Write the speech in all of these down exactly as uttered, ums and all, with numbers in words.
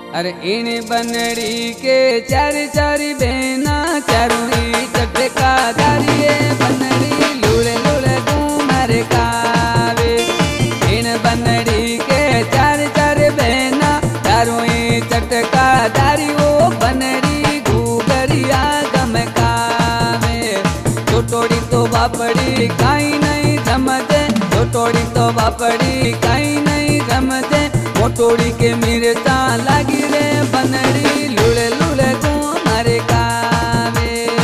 अरे इन बनड़ी के चार चार बहना चारों ही चटका दारिये बनड़ी लूड़े लूड़े घूमर कावे। इन बनड़ी के चार चार बहना चारों ही चटका दारी वो बनड़ी घूगरिया गमकावे। छोटोड़ी तो बापड़ी काई नहीं जमते, छोटोड़ी तो बापड़ी काई नहीं जमते। मोटोड़ी के मिर्चा लागी रे बनड़ी लुड़े लुड़े को मारे कावे।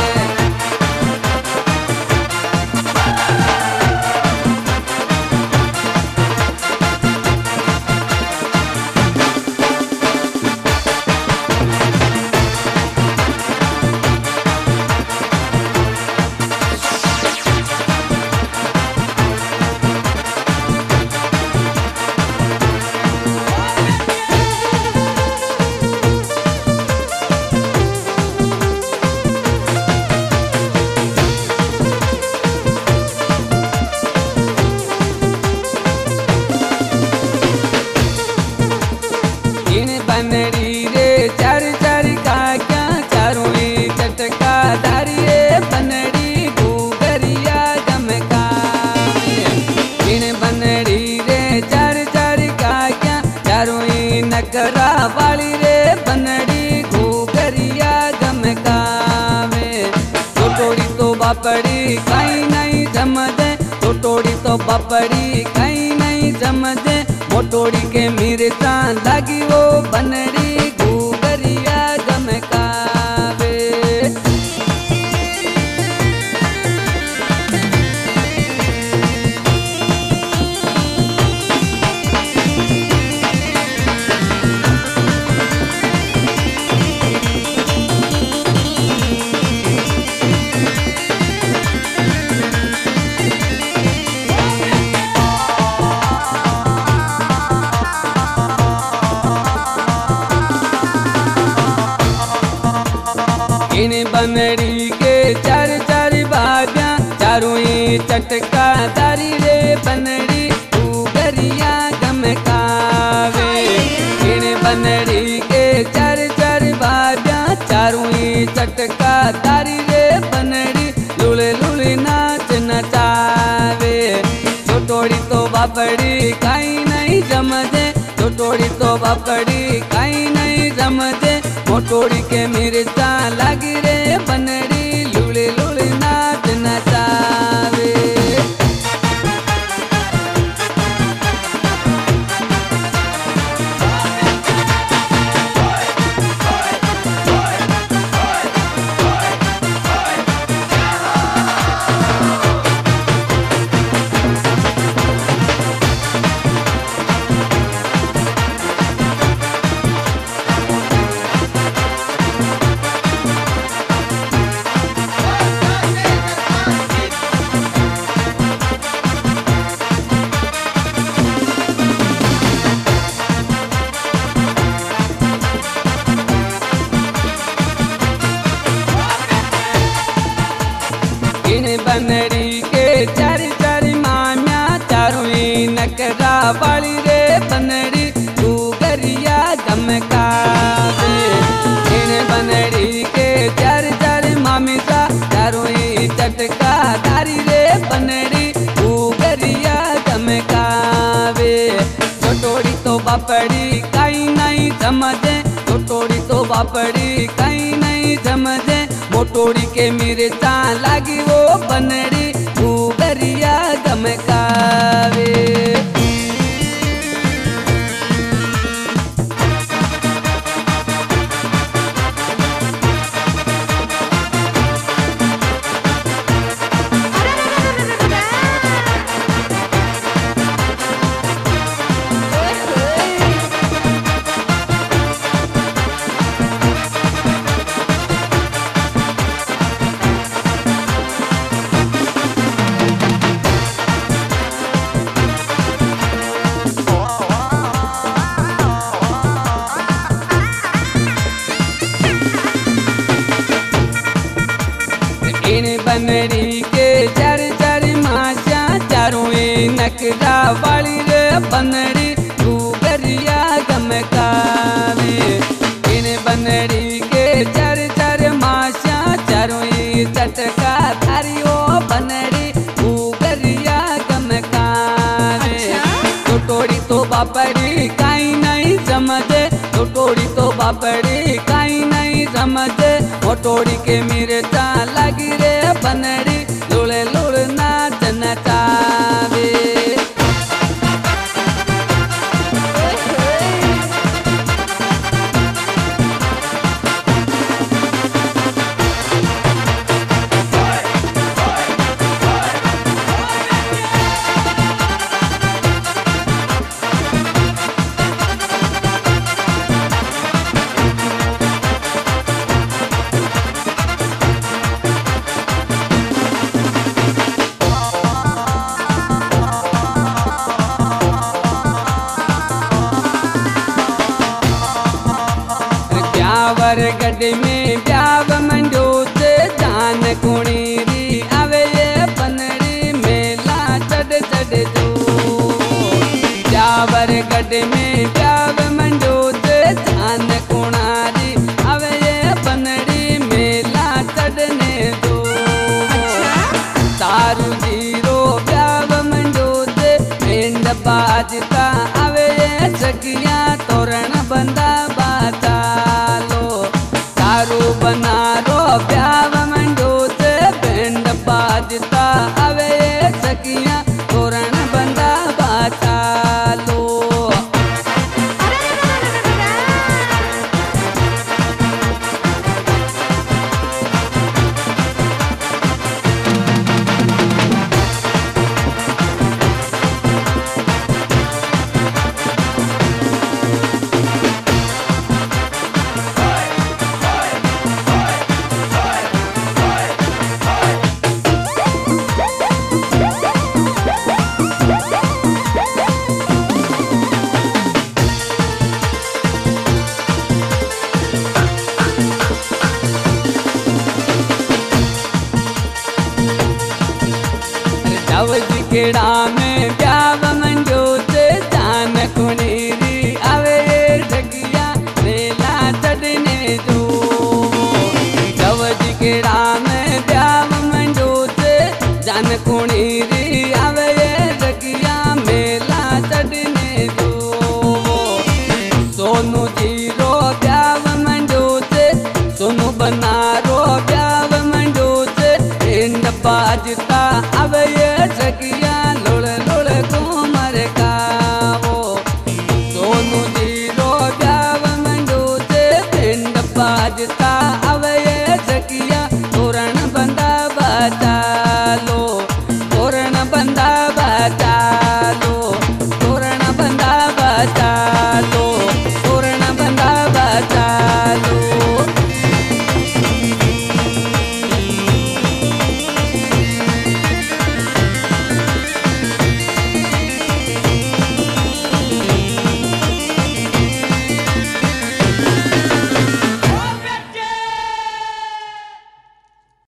बनड़ी रे चार चार का क्या चारों ही चटका दारी रे बनड़ी घूगरिया गमकावे। इन बनड़ी रे चार चार का क्या चारों ही नकरा वाली रे बनड़ी घूगरिया गमकावे। छोटोड़ी तो बापड़ी काई नहीं जमदे, छोटोड़ी तो बापड़ी काई नहीं जमदे। मोटोड़ी के मिर्चा लागी वो बनड़ी घूगरिया गमकावे। इन बनड़ी के चार चार बाजा चारों ही चटका दारी रे बनड़ी घूगरिया गमकावे। इन बनड़ी के चार चार बाजा चारों ही चटका दारी रे बनड़ी लुले लुले नाच नचावे। छोटोड़ी तो बापड़ी काई नहीं जमदे, छोटोड़ी तो बापड़ी काई नहीं जमदे। मोटोड़ी के मिर्चा लागी रे बनड़ी लुले लुले नाच नचावे। इन बनड़ी के चार चार मामिया चारों ही नकरा वाली रे बनड़ी घूगरिया गमकावे। इन बनड़ी के चार चार मामी सा चारों ही चटका दारी रे बनड़ी घूगरिया गमकावे। छोटोड़ी तो बापड़ी काई नहीं जमदे, छोटोड़ी तो बापड़ी काई नहीं जमदे। मोटोड़ी के मिर्चा लागी वो बनड़ी घूगरिया गमकावे। इन बनड़ी के चार चार माचा चारों ही नकरा वाली रे बनड़ी घूगरिया गमकावे। बापड़ी काई नहीं समझे, छोटोड़ी तो बापड़ी काई नहीं समझे। मोटोड़ी के मिर्चा लगी रे बनड़ी, लुड़े लुड़ नाच नचावे। ब्यावर गढ़ में ब्याव मंडो से जान कुणी री आवे ये बनड़ी मेला चढ़ चढ़ जो। ब्यावर गढ़ में ब्याव मंडो से जान कुणारी आवे ये बनड़ी मेला चढ़ने दो। तारू जीरो ब्याव मंडो से मेंढ बाजता आवे ये सखियां तोरण बंदा